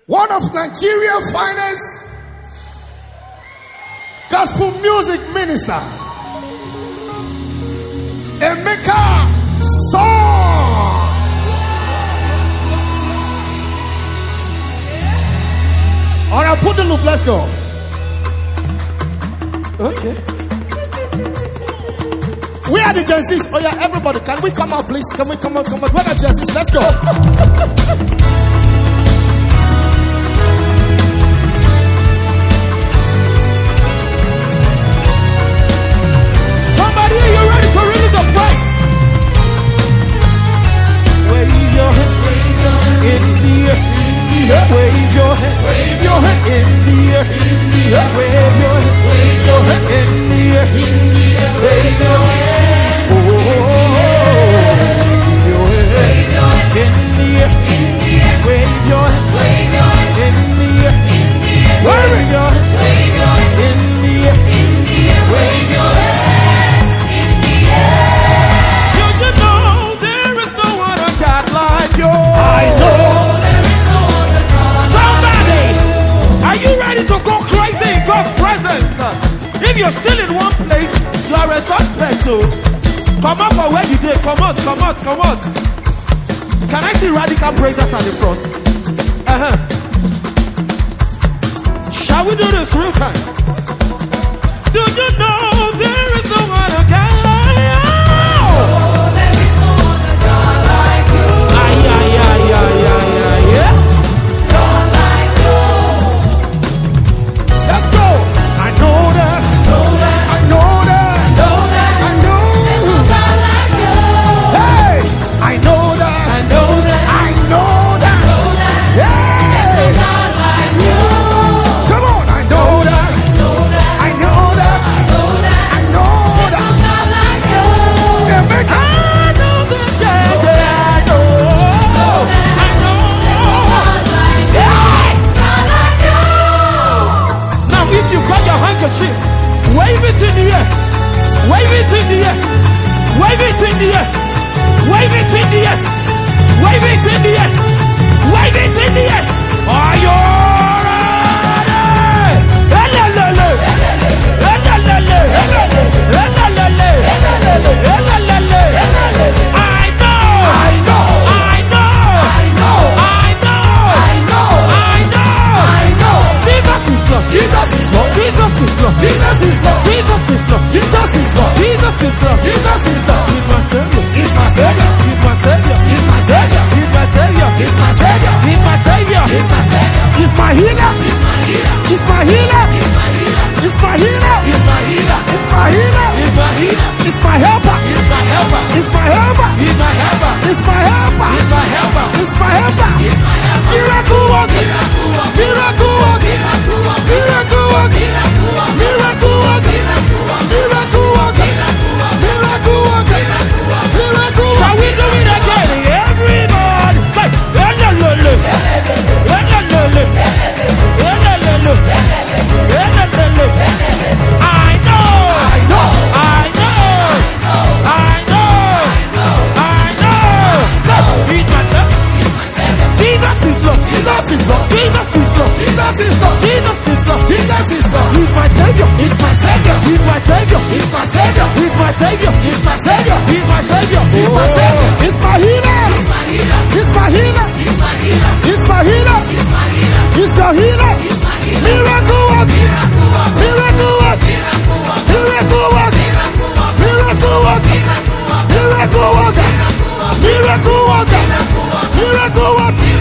One of Nigeria's finest gospel music minister, Emeka Song. All right, put the loop. Let's go. Okay. We are the Gen Zs. Oh yeah, everybody, can we come out, please? Can we come out? Come out. Where are the Gen Zs? Let's go. Somebody, are you ready to release a praise? Wave your hand in the air. Wave your hand in the air. Wave your hand in the air. Wave your hand. Oh, wave your hand in the air. Wave your hand in the air. Wave your hand in the air. Wave your hand in the air. Do you know there is no other God like you? I know. Are you ready to go crazy in God's presence? If you're still in one place, you are a suspect too. Come out for where you did. Come out. Can I see radical praisers at the front? Shall we do this real time? Do you know there is no other God like you? Oh, there is no other God like you. Yeah. Let's go. I know that. I know that. There's no God like you. Hey, I know that. I know that. Yeah. There's no God like you. Come on. I know that. I know that. There's no God like you. Yeah, make it. If you got your handkerchief, wave it in the air. Wave it in the air. Wave it in the air. Wave it in the air. Wave it in the air. Wave it in the air. Are you He's my healer. He's my healer. He's my healer. He's my healer. He's my healer. He's my healer. He's my helper. He's my helper. He's my helper. He's my helper. He's my helper. He's my helper. He's my helper. Miracle worker. Miracle worker. Miracle worker. Miracle worker. Miracle worker. Miracle worker. Miracle worker. Shall we do it again? Everybody say Savior. He's my savior. He's my Savior. He's my savior. He's my healer. He's my healer. He's my healer. He's my healer. He's your healer. Miracle worker. Miracle worker. Miracle worker. Miracle worker. Miracle worker. Miracle worker. Miracle worker.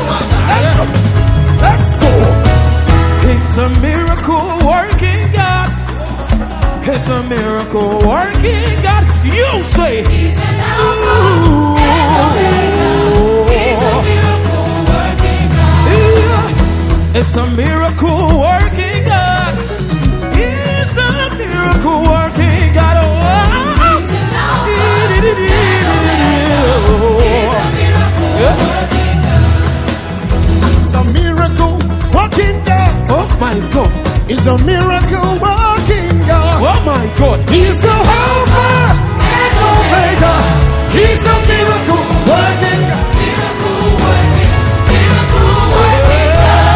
Let's go. It's a miracle working God. It's a miracle working God. You say He's an Alpha and Omega. He's a miracle working God. it's a miracle working God. It's a miracle working God. He's an Alpha and Omega. He's a miracle working God. It's a miracle working God. Oh my God. It's a miracle working God. Oh my God. He's the Alpha and Omega. He's a miracle working God. Miracle working God.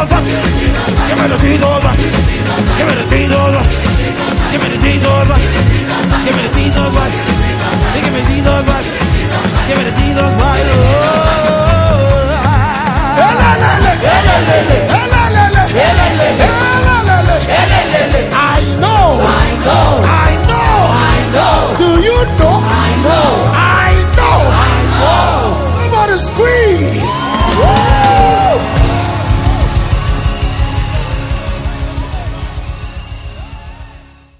Jesus back. Give me the Jesus back. Give me the Jesus back. Give me the Jesus back. Give me the Jesus back. Give me Jesus back. Give me the Jesus back.